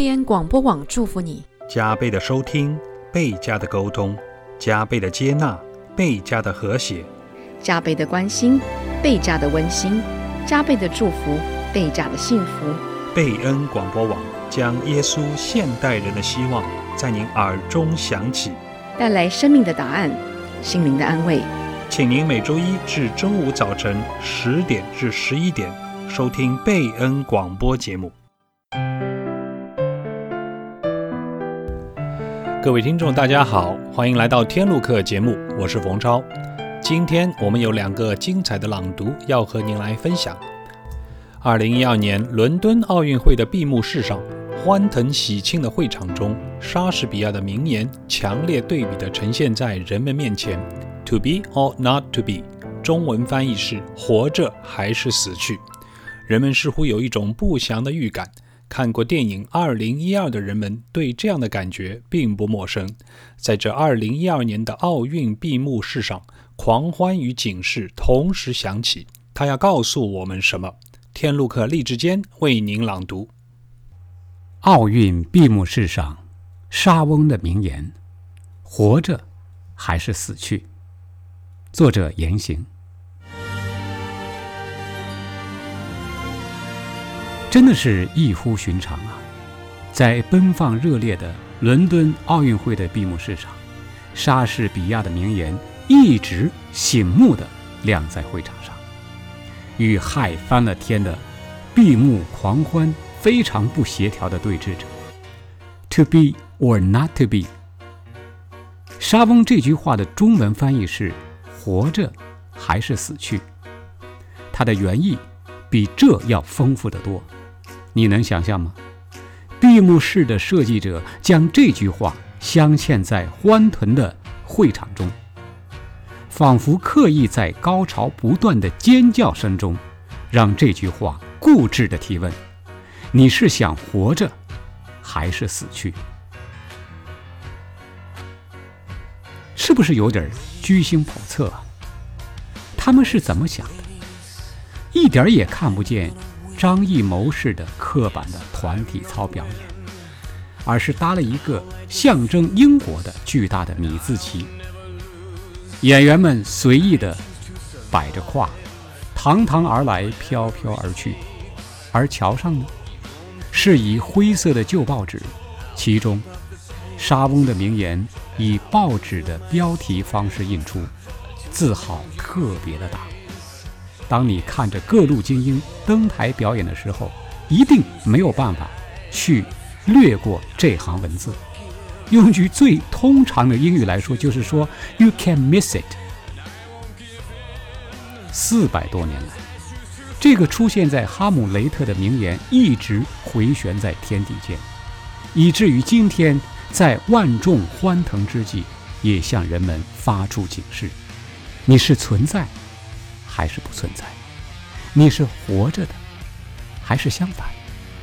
贝恩广播网祝福你， 加倍的收听，倍加的沟通，加倍的接纳，倍加的和谐， 加倍的关心，倍加的温馨，加倍的祝福，倍加的幸福。 贝恩广播网将耶稣现代人的希望在您耳中响起， 带来生命的答案，心灵的安慰。 请您每周一至周五早晨10点至11点收听贝恩广播节目。各位听众大家好，欢迎来到天路客节目，我是冯超。今天我们有2个精彩的朗读要和您来分享。2012年伦敦奥运会的闭幕式上，欢腾喜庆的会场中，莎士比亚的名言强烈对比地呈现在人们面前。 To be or not to be， 中文翻译是活着还是死去。人们似乎有一种不祥的预感，看过电影2012的人们对这样的感觉并不陌生。在这2012年的奥运闭幕式上，狂欢与警示同时响起，它要告诉我们什么？天路客励志坚为您朗读。 奥运闭幕式上，莎翁的名言：活着还是死去。作者言行。真的是异乎寻常啊！在奔放热烈的伦敦奥运会的闭幕式上，莎士比亚的名言一直醒目地亮在会场上，与嗨翻了天的闭幕狂欢非常不协调地对峙着。 To be or not to be。 莎翁这句话的中文翻译是活着还是死去，它的原意比这要丰富得多。你能想象吗？闭幕式的设计者将这句话镶嵌在欢腾的会场中，仿佛刻意在高潮不断的尖叫声中，让这句话固执地提问：你是想活着还是死去？是不是有点居心叵测啊？他们是怎么想的？一点也看不见张艺谋式的刻板的团体操表演，而是搭了一个象征英国的巨大的米字旗。演员们随意地摆着胯，堂堂而来，飘飘而去。而桥上呢，是以灰色的旧报纸，其中莎翁的名言以报纸的标题方式印出，字号特别的大。当你看着各路精英登台表演的时候，一定没有办法去略过这行文字。用句最通常的英语来说，就是说 You can miss it。 400多年来，这个出现在哈姆雷特的名言一直回旋在天地间，以至于今天在万众欢腾之际，也向人们发出警示：你是存在还是不存在？你是活着的还是相反？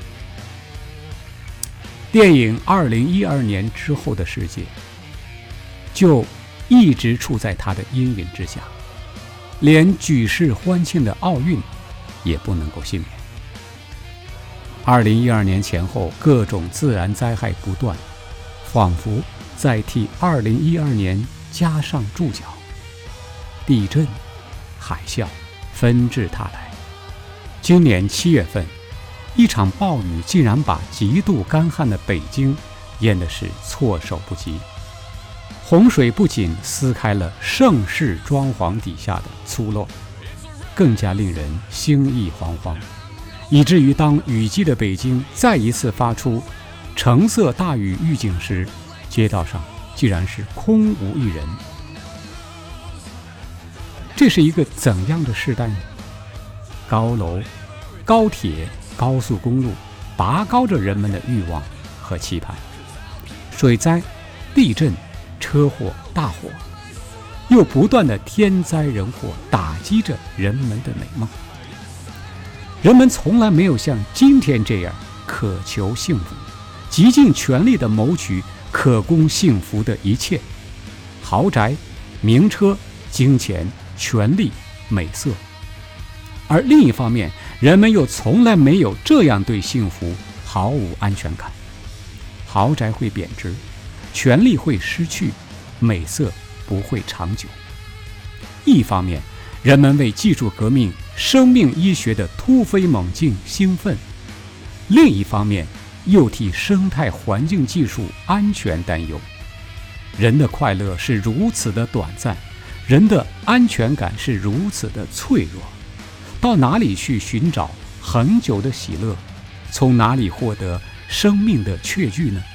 电影2012年之后的世界就一直处在它的阴云之下，连举世欢庆的奥运也不能够幸免。2012年前后，各种自然灾害不断，仿佛在替2012年加上注脚。地震、海啸纷至沓来。今年7月份，一场暴雨竟然把极度干旱的北京淹的是措手不及。洪水不仅撕开了盛世装潢底下的粗陋，更加令人心意惶惶，以至于当雨季的北京再一次发出橙色大雨预警时，街道上竟然是空无一人。这是一个怎样的时代呢？高楼、高铁、高速公路拔高着人们的欲望和期盼，水灾、地震、车祸、大火，又不断的天灾人祸打击着人们的美梦。人们从来没有像今天这样渴求幸福，极尽全力地谋取可供幸福的一切：豪宅、名车、金钱、权力、美色。而另一方面，人们又从来没有这样对幸福毫无安全感， 豪宅会贬值，权力会失去，美色不会长久。一方面，人们为技术革命、生命医学的突飞猛进兴奋；另一方面，又替生态环境技术安全担忧。人的快乐是如此的短暂，人的安全感是如此的脆弱，到哪里去寻找恒久的喜乐？从哪里获得生命的确据呢？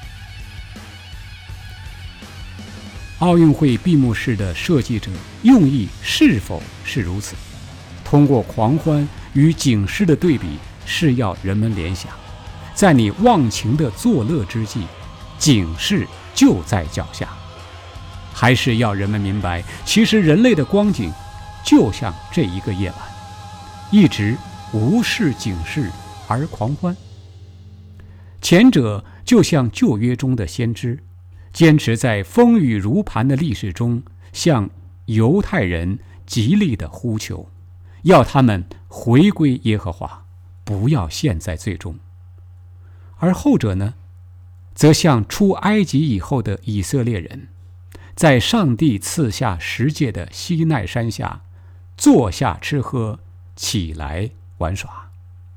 奥运会闭幕式的设计者用意是否是如此？通过狂欢与警示的对比，是要人们联想，在你忘情的作乐之际，警示就在脚下。还是要人们明白，其实人类的光景就像这一个夜晚，一直无视警示而狂欢。前者就像旧约中的先知，坚持在风雨如磐的历史中向犹太人极力的呼求，要他们回归耶和华，不要陷在罪中。而后者呢，则像出埃及以后的以色列人，在上帝赐下10诫的西奈山下坐下吃喝，起来玩耍。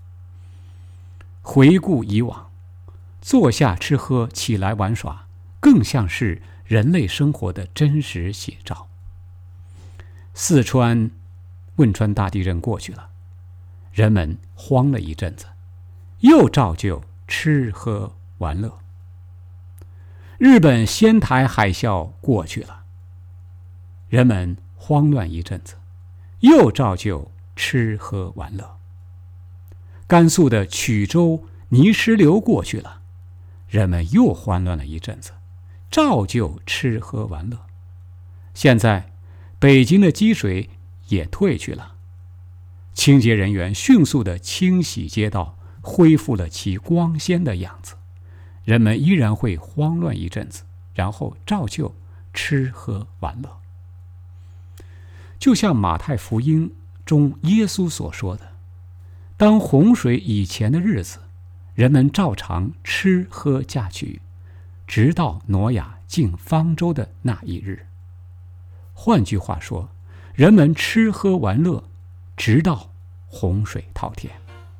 回顾以往，坐下吃喝，起来玩耍，更像是人类生活的真实写照。四川汶川大地震过去了，人们慌了一阵子，又照旧吃喝玩乐。日本仙台海啸过去了，人们慌乱一阵子，又照旧吃喝玩乐。甘肃的曲周泥石流过去了，人们又慌乱了一阵子，照旧吃喝玩乐。现在北京的积水也退去了，清洁人员迅速地清洗街道，恢复了其光鲜的样子。人们依然会慌乱一阵子，然后照旧吃喝玩乐。就像马太福音中耶稣所说的，当洪水以前的日子，人们照常吃喝嫁娶，直到挪亚进方舟的那一日。换句话说，人们吃喝玩乐，直到洪水滔天。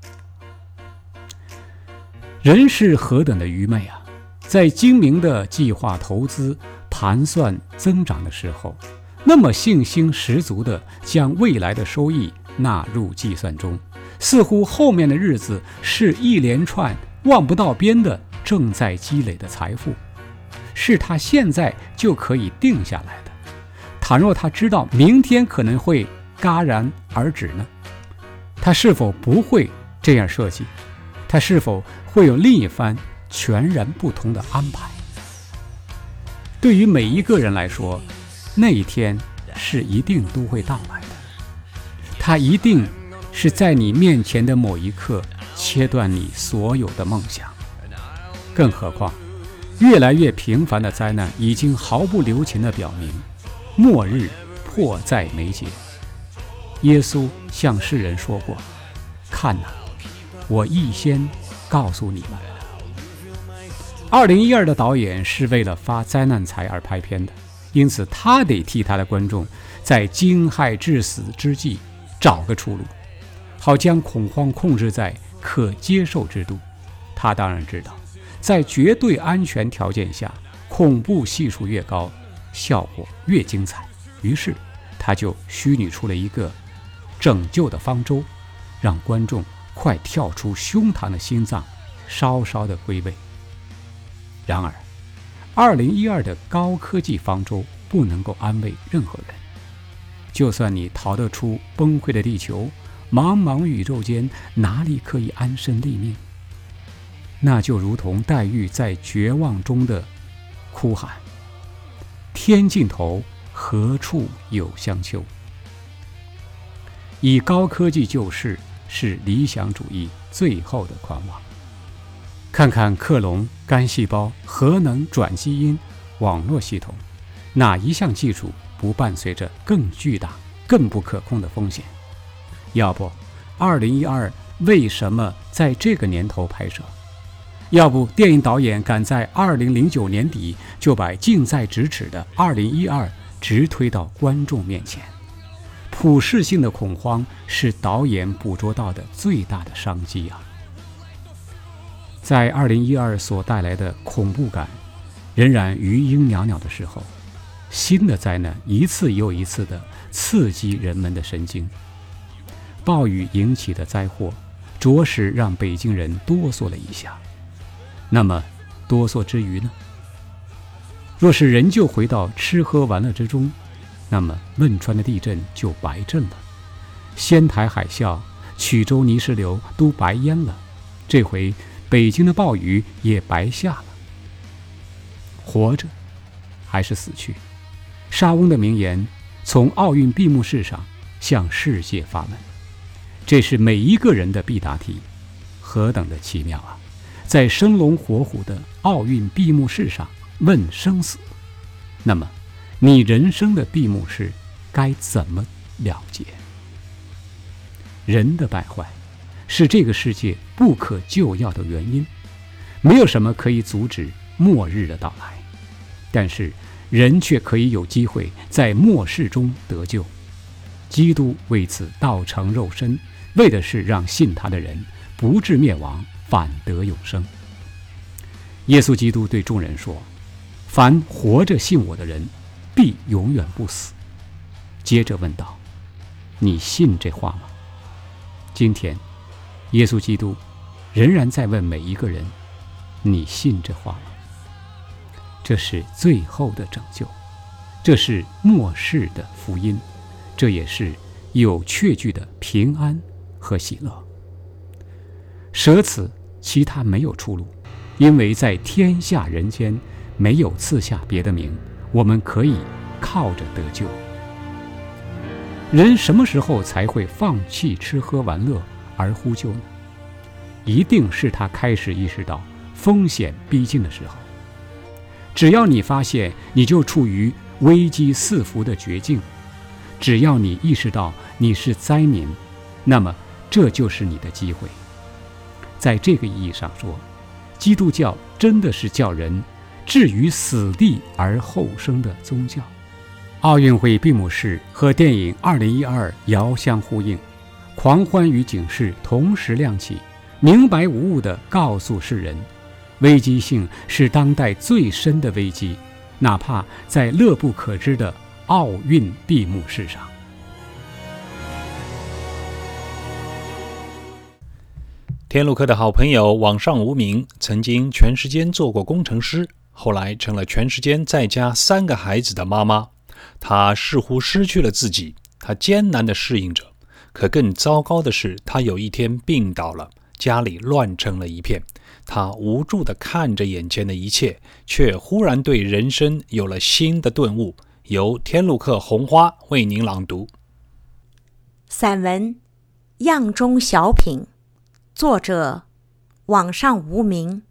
人是何等的愚昧啊！在精明的计划投资、盘算增长的时候，那么信心十足地将未来的收益纳入计算中，似乎后面的日子是一连串望不到边的正在积累的财富，是他现在就可以定下来的。倘若他知道明天可能会戛然而止呢？他是否不会这样设计？他是否会有另一番全然不同的安排？对于每一个人来说，那一天是一定都会到来的。它一定是在你面前的某一刻切断你所有的梦想。更何况，越来越频繁的灾难已经毫不留情地表明，末日迫在眉睫。耶稣向世人说过：“看哪，我预先告诉你们。”2012的导演是为了发灾难财而拍片的，因此他得替他的观众在惊骇致死之际找个出路，好将恐慌控制在可接受之度。他当然知道，在绝对安全条件下，恐怖系数越高，效果越精彩。于是他就虚拟出了一个拯救的方舟，让观众快跳出胸膛的心脏，稍稍的归位。然而2012的高科技方舟不能够安慰任何人。就算你逃得出崩溃的地球，茫茫宇宙间哪里可以安身立命？那就如同黛玉在绝望中的哭喊：天尽头何处有香丘？以高科技救世是理想主义最后的狂妄。看看克隆、干细胞、核能转基因、网络系统，哪一项技术不伴随着更巨大、更不可控的风险？要不，2012为什么在这个年头拍摄？ 要不电影导演敢在2009年底就把近在咫尺的2012直推到观众面前。普世性的恐慌是导演捕捉到的最大的商机啊！在2012所带来的恐怖感仍然余音袅袅的时候，新的灾难一次又一次地刺激人们的神经。暴雨引起的灾祸着实让北京人哆嗦了一下。那么哆嗦之余呢？若是仍旧回到吃喝玩乐之中，那么汶川的地震就白震了，仙台海啸、曲周泥石流都白淹了，这回北京的暴雨也白下了。活着还是死去？莎翁的名言从奥运闭幕式上向世界发问，这是每一个人的必答题，何等的奇妙啊！在生龙活虎的奥运闭幕式上问生死，那么你人生的闭幕式该怎么了结？人的败坏是这个世界不可救药的原因，没有什么可以阻止末日的到来，但是人却可以有机会在末世中得救。基督为此道成肉身，为的是让信他的人不至灭亡，反得永生。耶稣基督对众人说：凡活着信我的人必永远不死。接着问道：你信这话吗？今天耶稣基督仍然在问每一个人：你信这话吗？这是最后的拯救，这是末世的福音，这也是有确据的平安和喜乐。舍此其他没有出路，因为在天下人间没有赐下别的名，我们可以靠着得救。人什么时候才会放弃吃喝玩乐而呼救呢？一定是他开始意识到风险逼近的时候。只要你发现你就处于危机四伏的绝境，只要你意识到你是灾民，那么这就是你的机会。在这个意义上说，基督教真的是叫人置于死地而后生的宗教。奥运会闭幕式和电影2012遥相呼应，狂欢与警示同时亮起，明白无误地告诉世人，危机性是当代最深的危机，哪怕在乐不可支的奥运闭幕式上。 天路客的好朋友网上无名曾经全时间做过工程师，后来成了全时间在家3个孩子的妈妈。她似乎失去了自己，她艰难地适应着，可更糟糕的是，她有一天病倒了，家里乱成了一片。她无助地看着眼前的一切，却忽然对人生有了新的顿悟。由天路客红花为您朗读。 散文《样中小品》，作者网上无名。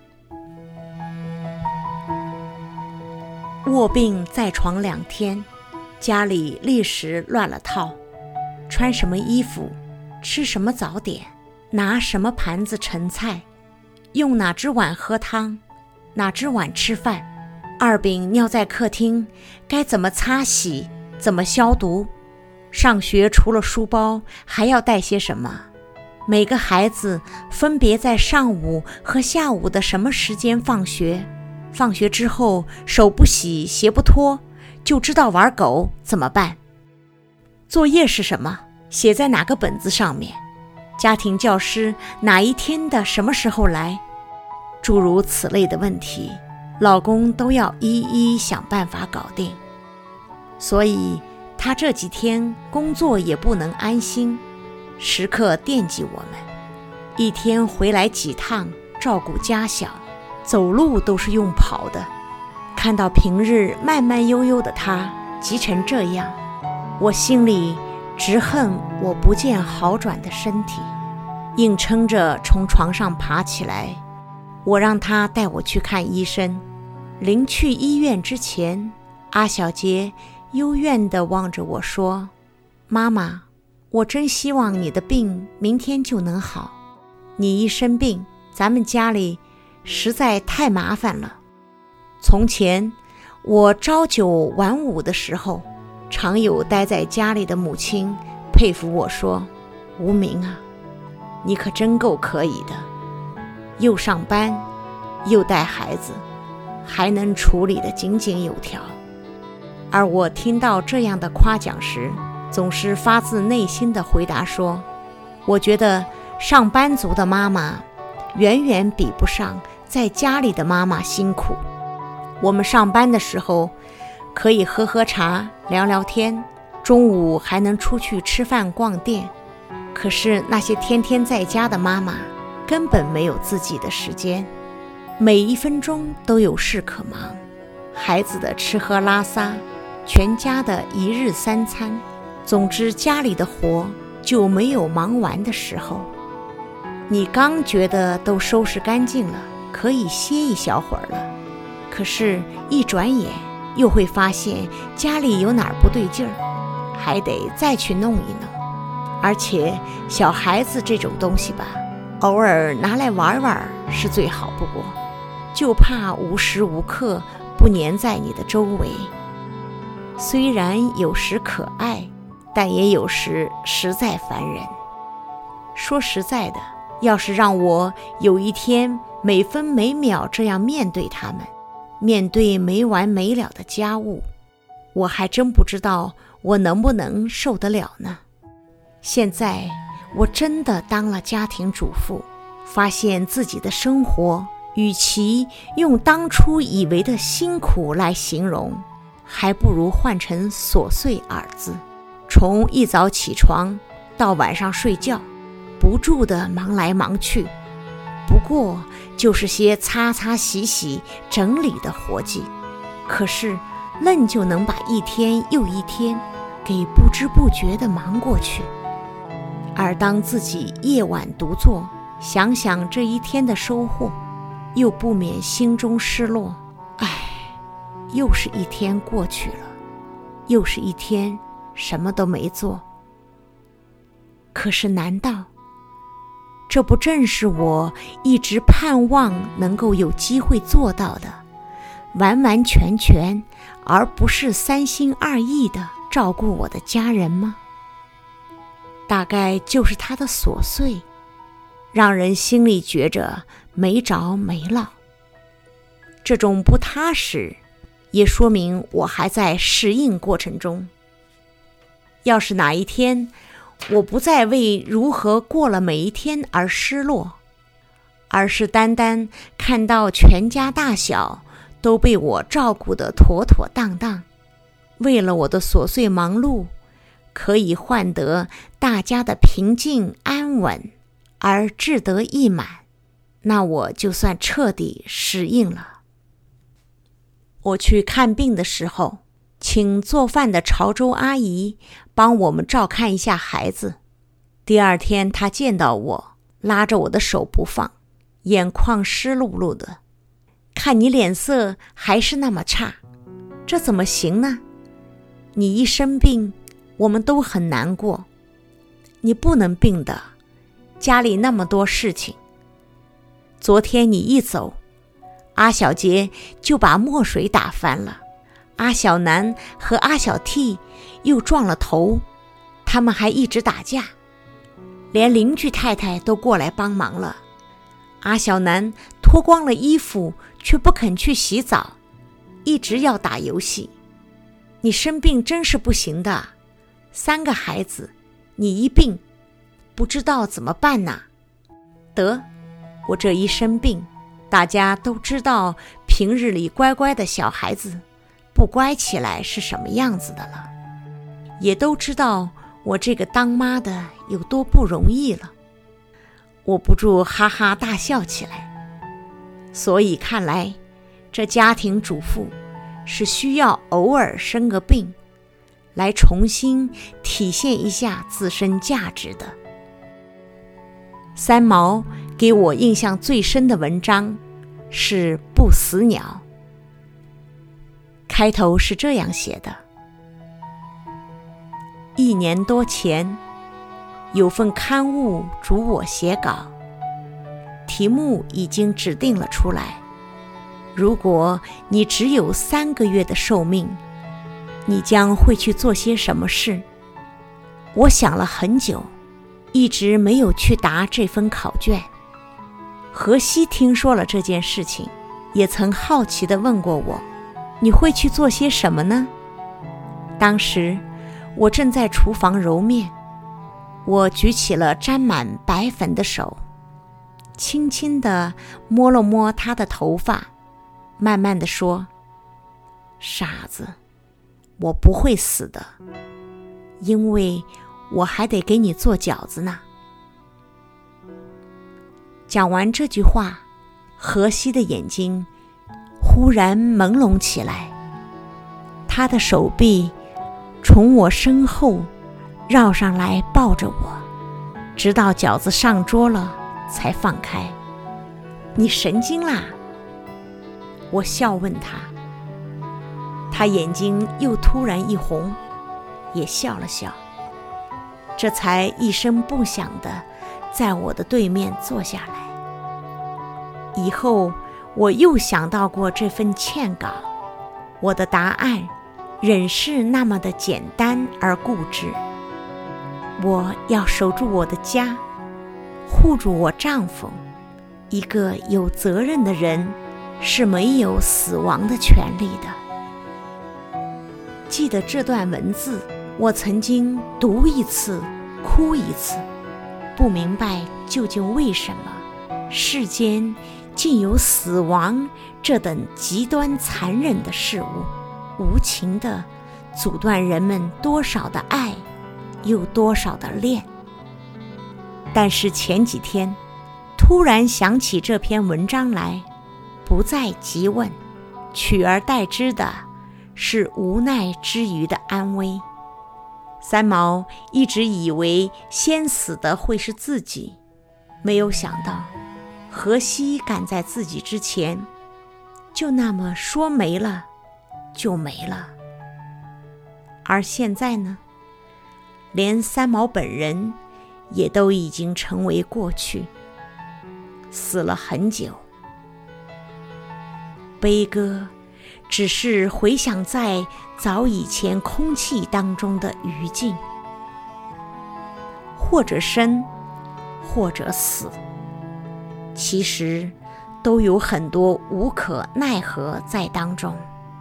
卧病在床2天，家里立时乱了套，穿什么衣服，吃什么早点，拿什么盘子盛菜，用哪只碗喝汤，哪只碗吃饭，二饼尿在客厅，该怎么擦洗，怎么消毒，上学除了书包还要带些什么，每个孩子分别在上午和下午的什么时间放学，放学之后手不洗鞋不脱，就知道玩狗怎么办，作业是什么，写在哪个本子上面，家庭教师哪一天的什么时候来，诸如此类的问题，老公都要一一想办法搞定。所以他这几天工作也不能安心，时刻惦记我们，一天回来几趟照顾家小，走路都是用跑的。看到平日慢慢悠悠的他急成这样，我心里直恨我不见好转的身体，硬撑着从床上爬起来。我让他带我去看医生。临去医院之前，阿小杰幽怨地望着我说：妈妈，我真希望你的病明天就能好，你一生病，咱们家里实在太麻烦了。从前我朝九晚五的时候，常有待在家里的母亲佩服我说，无名啊，你可真够可以的，又上班又带孩子，还能处理得井井有条。而我听到这样的夸奖时，总是发自内心地回答说，我觉得上班族的妈妈远远比不上在家里的妈妈辛苦。我们上班的时候可以喝喝茶聊聊天，中午还能出去吃饭逛店，可是那些天天在家的妈妈根本没有自己的时间，每一分钟都有事可忙，孩子的吃喝拉撒，全家的一日三餐，总之家里的活就没有忙完的时候。你刚觉得都收拾干净了，可以歇一小会儿了，可是一转眼又会发现家里有哪儿不对劲儿，还得再去弄一弄。而且小孩子这种东西吧，偶尔拿来玩玩是最好不过，就怕无时无刻不黏在你的周围。虽然有时可爱，但也有时实在烦人。说实在的，要是让我有一天每分每秒这样面对他们，面对没完没了的家务，我还真不知道我能不能受得了呢。现在我真的当了家庭主妇，发现自己的生活与其用当初以为的辛苦来形容，还不如换成琐碎二字。从一早起床到晚上睡觉，不住地忙来忙去，不过就是些擦擦洗洗整理的活计，可是愣就能把一天又一天给不知不觉地忙过去。而当自己夜晚独坐，想想这一天的收获，又不免心中失落。又是一天过去了，又是一天什么都没做。可是难道这不正是我一直盼望能够有机会做到的，完完全全而不是三心二意地照顾我的家人吗？大概就是他的琐碎，让人心里觉着没着没落。这种不踏实，也说明我还在适应过程中。要是哪一天我不再为如何过了每一天而失落，而是单单看到全家大小都被我照顾得妥妥当当，为了我的琐碎忙碌可以换得大家的平静安稳而志得意满，那我就算彻底适应了。我去看病的时候，请做饭的潮州阿姨帮我们照看一下孩子。第二天她见到我，拉着我的手不放，眼眶湿漉漉的，看你脸色还是那么差，这怎么行呢？你一生病，我们都很难过，你不能病的，家里那么多事情。昨天你一走，阿小杰就把墨水打翻了，阿小南和阿小 T 又撞了头，他们还一直打架，连邻居太太都过来帮忙了。阿小南脱光了衣服，却不肯去洗澡，一直要打游戏。你生病真是不行的，3个孩子，你一病，不知道怎么办呢？得，我这一生病，大家都知道平日里乖乖的小孩子不乖起来是什么样子的了，也都知道我这个当妈的有多不容易了。我不住哈哈大笑起来。所以看来这家庭主妇是需要偶尔生个病，来重新体现一下自身价值的。三毛给我印象最深的文章是《不死鸟》，开头是这样写的：1年多前，有份刊物嘱我写稿， 题目已经指定了出来。如果你只有3个月的寿命，你将会去做些什么事？我想了很久，一直没有去答这份考卷。荷西听说了这件事情，也曾好奇地问过我，你会去做些什么呢？当时我正在厨房揉面，我举起了沾满白粉的手，轻轻地摸了摸他的头发，慢慢地说，傻子，我不会死的，因为我还得给你做饺子呢。讲完这句话，荷西的眼睛忽然朦胧起来，他的手臂从我身后绕上来抱着我，直到饺子上桌了才放开。你神经啦？我笑问他，他眼睛又突然一红，也笑了笑，这才一声不响地在我的对面坐下来。以后我又想到过这份欠稿，我的答案仍是那么的简单而固执。我要守住我的家，护住我丈夫。一个有责任的人是没有死亡的权利的。记得这段文字，我曾经读一次哭一次，不明白究竟为什么世间竟有死亡这等极端残忍的事物，无情地阻断人们多少的爱，又多少的恋。但是前几天突然想起这篇文章来，不再急问，取而代之的是无奈之余的安慰。三毛一直以为先死的会是自己，没有想到荷西赶在自己之前，就那么说没了就没了。而现在呢，连三毛本人也都已经成为过去，死了很久。悲歌只是回想在早以前空气当中的余烬，或者生或者死，其实都有很多无可奈何在当中。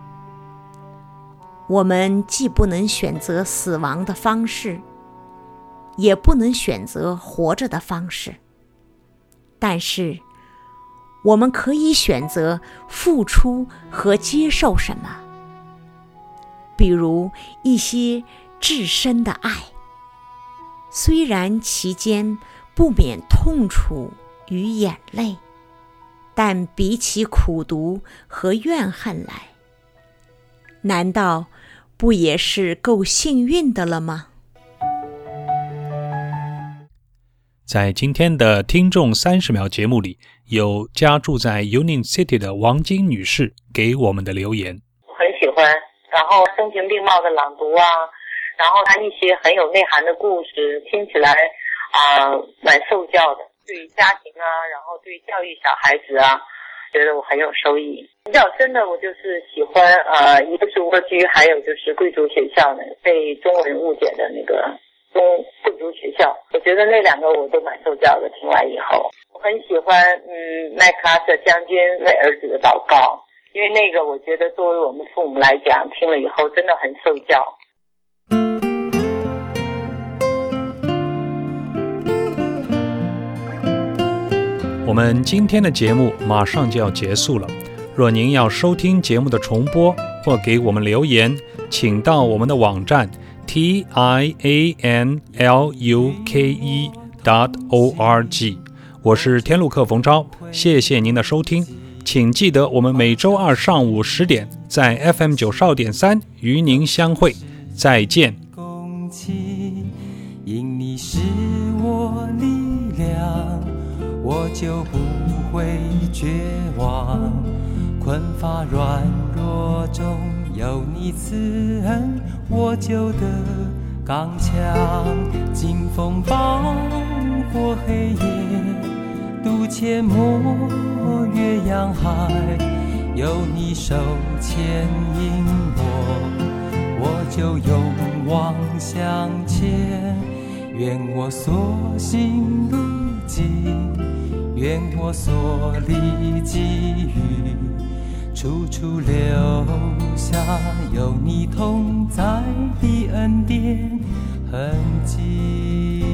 我们既不能选择死亡的方式，也不能选择活着的方式，但是我们可以选择付出和接受什么，比如一些至深的爱，虽然其间不免痛楚与眼泪，但比起苦毒和怨恨来，难道不也是够幸运的了吗？ 在今天的听众30秒节目里，有家住在 Union City 的王金女士给我们的留言。 我很喜欢，然后声情并茂的朗读啊，然后他一些很有内涵的故事，听起来蛮受教的，对家庭啊，然后对教育小孩子啊，觉得我很有收益。比较深的，我就是喜欢一个是蜗居，还有就是贵族学校的被中文误解的那个贵族学校，我觉得那2个我都蛮受教的。听完以后，我很喜欢麦克阿瑟将军为儿子的祷告，因为那个我觉得作为我们父母来讲，听了以后真的很受教。 我们今天的节目马上就要结束了，若您要收听节目的重播或给我们留言，请到我们的网站 tianluke.org。 我是天路客冯超，谢谢您的收听，请记得我们每周二上午10点在 FM92.3 与您相会，再见。 因你是我力量，我就不会绝望，困乏软弱中有你慈恩，我就得刚强。劲风暴或黑夜， 渡阡陌越洋海，有你手牵引我就勇往向前。愿我所行路径，愿我所历际遇，处处留下有你同在的恩典痕迹。